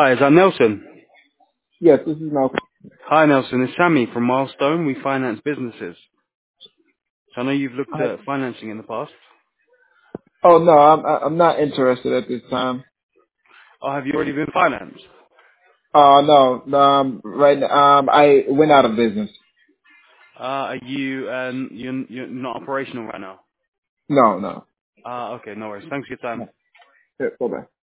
Hi, is that Nelson? Yes, this is Malcolm. Hi, Nelson. It's Sammy from Milestone. We finance businesses. So I know you've looked Hi. at financing in the past. Oh no, I'm not interested at this time. Oh, have you already been financed? No, right now, I went out of business. Are you, you're not operational right now? No, no. Okay, no worries. Thanks for your time. No. Yeah, bye bye.